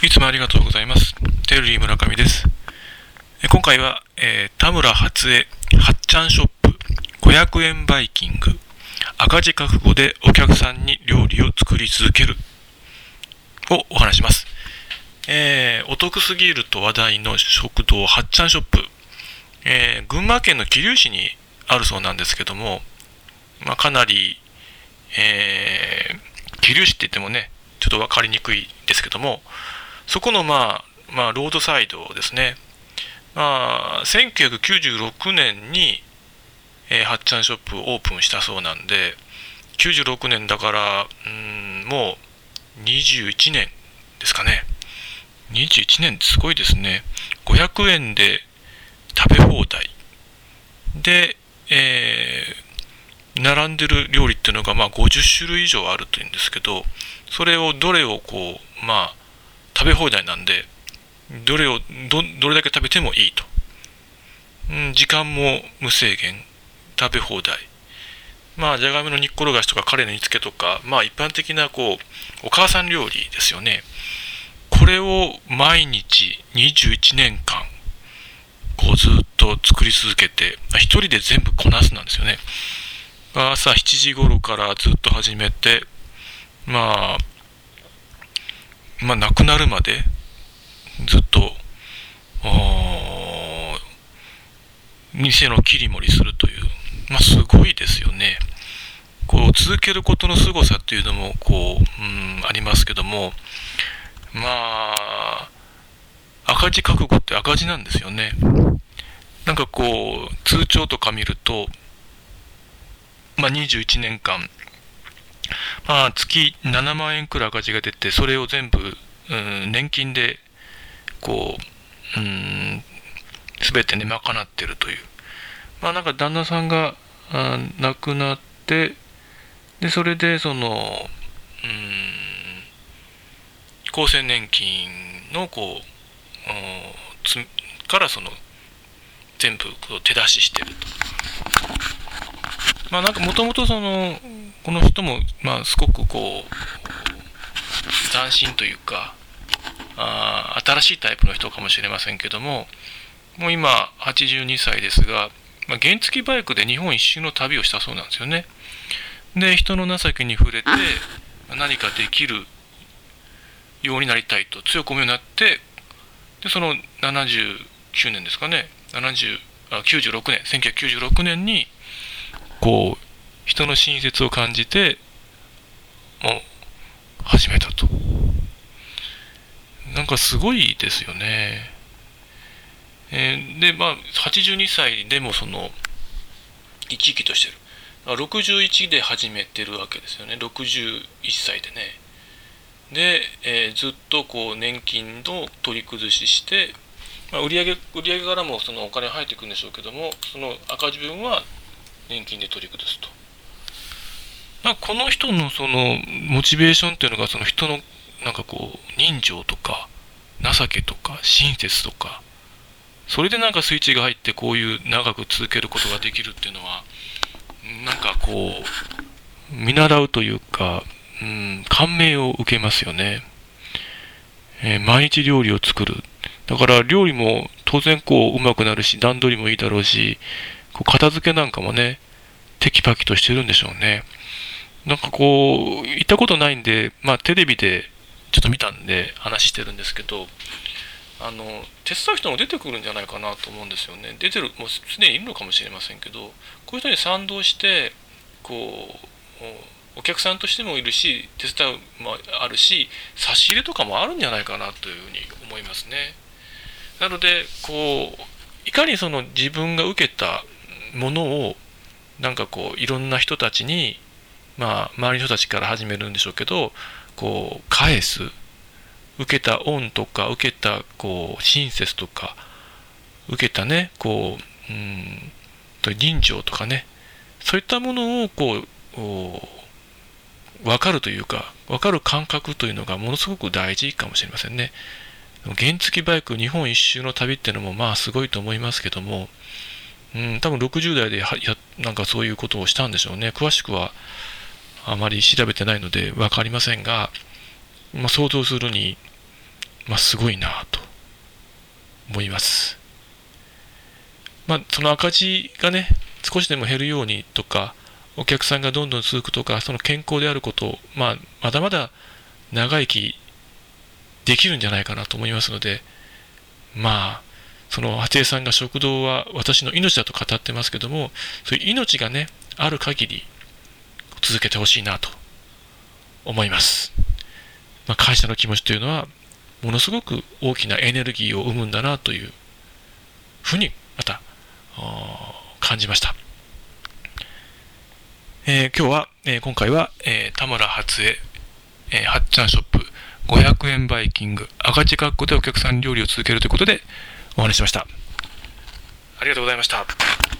いつもありがとうございます。テルリー村上です。今回は、田村初江はっちゃんショップ500円バイキング赤字覚悟でお客さんに料理を作り続けるをお話します。お得すぎると話題の食堂はっちゃんショップ、群馬県の桐生市にあるそうなんですけども、かなり、桐生市って言ってもねちょっと分かりにくいですけども、そこのロードサイドですね。1996年に、はっちゃんショップをオープンしたそうなんで、96年だからもう21年ですかね。21年ってすごいですね。500円で食べ放題で、並んでる料理っていうのが50種類以上あるというんですけど、それをどれを食べ放題なんで、どれだけ食べてもいいと、時間も無制限、食べ放題、じゃがいもの煮っころがしとかカレーの煮付けとか、一般的なお母さん料理ですよね。これを毎日21年間ずっと作り続けて、一人で全部こなすなんですよね。朝7時頃からずっと始めて、亡くなるまでずっと店の切り盛りするという、すごいですよね。続けることの凄さっていうのもありますけども、赤字覚悟って赤字なんですよね。通帳とか見ると、21年間、月7万円くらい赤字が出て、それを全部、年金で全てね賄ってるという、旦那さんが亡くなって、でそれで厚生年金のから全部手出ししてると。もともとこの人もすごく斬新というか、新しいタイプの人かもしれませんけども、もう今82歳ですが、原付バイクで日本一周の旅をしたそうなんですよね。で人の情けに触れて何かできるようになりたいと強く思うようになって、でその79年ですかね、1996年に人の親切を感じてもう始めたと。すごいですよね。で82歳でも生き生きとしてる。61で始めてるわけですよね。61歳でね。で、ずっと年金の取り崩しして、売上からもお金入ってくるんでしょうけども、その赤字分は年金で取り崩すと。この人のモチベーションっていうのが、人の人情とか情けとか親切とか、それでスイッチが入ってこういう長く続けることができるっていうのは、見習うというか、感銘を受けますよね。毎日料理を作る。だから料理も当然うまくなるし、段取りもいいだろうし、片付けなんかもねテキパキとしてるんでしょうね。行ったことないんで、テレビでちょっと見たんで話してるんですけど、手伝う人も出てくるんじゃないかなと思うんですよね。出てる、もうすでにいるのかもしれませんけど、こういう人に賛同してお客さんとしてもいるし、手伝うもあるし、差し入れとかもあるんじゃないかなというふうに思いますね。なのでいかに自分が受けたものをいろんな人たちに、周りの人たちから始めるんでしょうけど、返す、受けた恩とか受けた親切とか受けたね人情とかね、そういったものを分かるというか、分かる感覚というのがものすごく大事かもしれませんね。原付バイク日本一周の旅っていうのもすごいと思いますけども、多分60代でそういうことをしたんでしょうね。詳しくはあまり調べてないので分かりませんが、想像するにすごいなと思います。その赤字がね、少しでも減るようにとか、お客さんがどんどん続くとか、その健康であることを、まだまだ長生きできるんじゃないかなと思いますので、その初江さんが食堂は私の命だと語ってますけども、そういう命がね、ある限り続けてほしいなと思います。感謝の気持ちというのは、ものすごく大きなエネルギーを生むんだなというふうにまた感じました。今回は、田村初江、はっちゃんショップ500円バイキング赤字括弧でお客さん料理を続けるということでお話ししました。ありがとうございました。